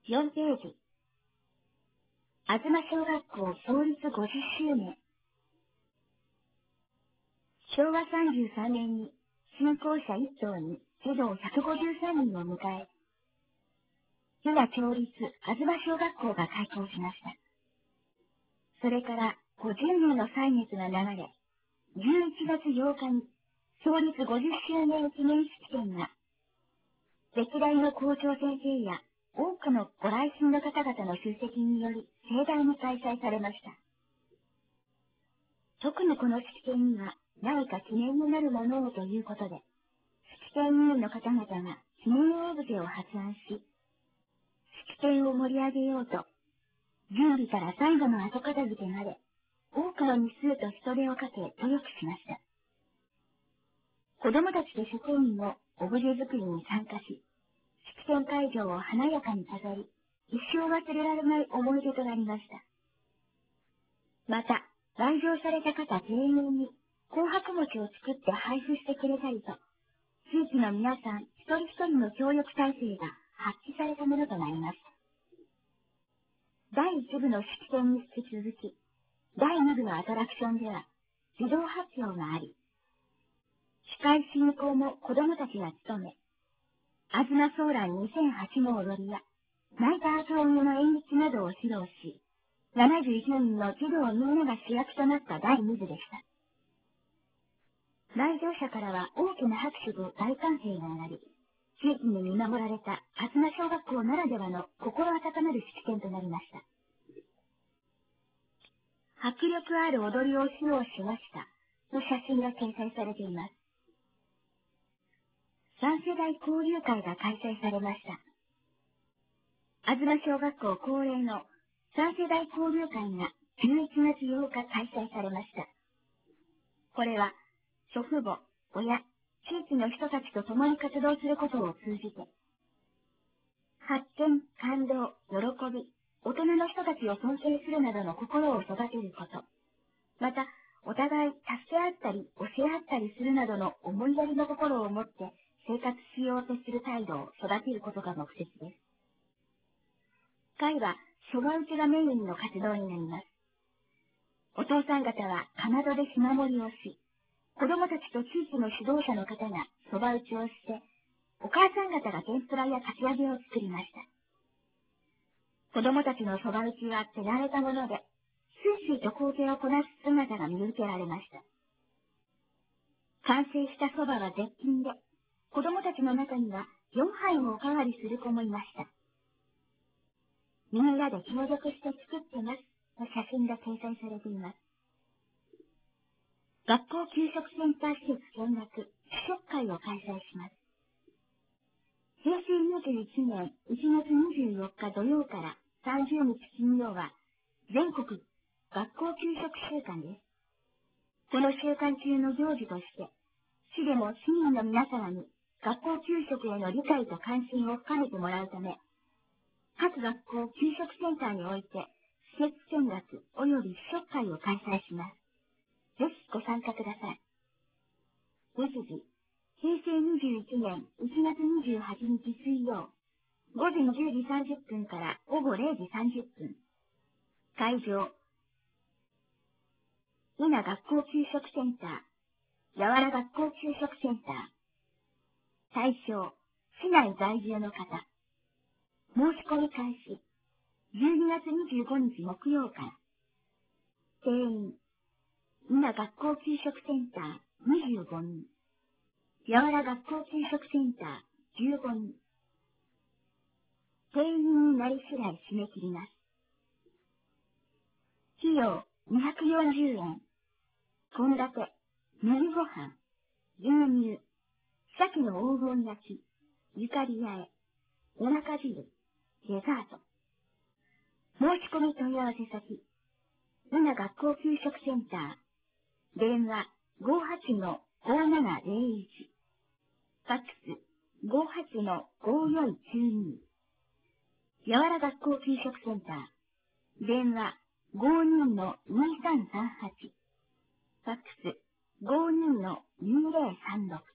4ページ。東小学校創立50周年。昭和33年に新校舎1棟に児童153人を迎え、伊賀町立東小学校が開校しました。それから50年の歳月が流れ、11月8日に創立50周年記念式典が、歴代の校長先生や多くのご来賓の方々の出席により盛大に開催されました。特にこの式典には何か記念になるものをということで、式典委員の方々が記念オブジェを発案し、式典を盛り上げようと、準備から最後の後片付けまで、多くの日数と人手をかけ努力しました。子供たちと職員もオブジェ作りに参加し、式典会場を華やかに飾り、一生忘れられない思い出となりました。また、来場された方全員に紅白餅を作って配布してくれたりと、地域の皆さん一人一人の協力体制が発揮されたものとなります。第1部の式典に引き続き、第2部のアトラクションでは、自動発表があり、司会進行も子供たちが務め、あずまソーラン2008の踊りや、ナイター闘牛の演劇などを披露し、71人の児童みんなが主役となった第2部でした。来場者からは大きな拍手と大歓声が上がり、地域に見守られた東小学校ならではの心温まる式典となりました。迫力ある踊りを披露しましたと写真が掲載されています。3世代交流会が開催されました。東小学校恒例の3世代交流会が11月8日開催されました。これは祖父母、親、地域の人たちと共に活動することを通じて、発見、感動、喜び、大人の人たちを尊敬するなどの心を育てること、また、お互い助け合ったり教え合ったりするなどの思いやりの心を持って生活しようとする態度を育てることが目的です。会は、そば打ちがメインの活動になります。お父さん方はかまどでひな盛りをし、子供たちと地域の指導者の方がそば打ちをして、お母さん方が天ぷらやかき揚げを作りました。子供たちのそば打ちは手慣れたもので、スイスイと工程をこなす姿が見受けられました。完成したそばは絶品で、子供たちの中には4杯もおかわりする子もいました。みんなで協力して作ってますの写真が掲載されています。学校給食センター施設見学、試食会を開催します。平成21年1月24日土曜から30日金曜は、全国学校給食週間です。この週間中の行事として、市でも市民の皆様に学校給食への理解と関心を深めてもらうため、各学校給食センターにおいて、施設見学及び試食会を開催します。ぜひご参加ください。日時、平成21年1月28日水曜、午前10時30分から午後0時30分。会場、伊那学校給食センター、やわら学校給食センター。対象、市内在住の方。申し込み開始、12月25日木曜から。定員、伊那学校給食センター25人。やわら学校給食センター15人。定員になり次第締め切ります。費用240円。献立、麦ご飯、牛乳、鮭の黄金焼き、ゆかりあえ、お腹汁、デザート。申し込み問い合わせ先、伊那学校給食センター、電話58-5701、ファックス58-5492、やわら学校給食センター、電話52-2338、ファックス52-2036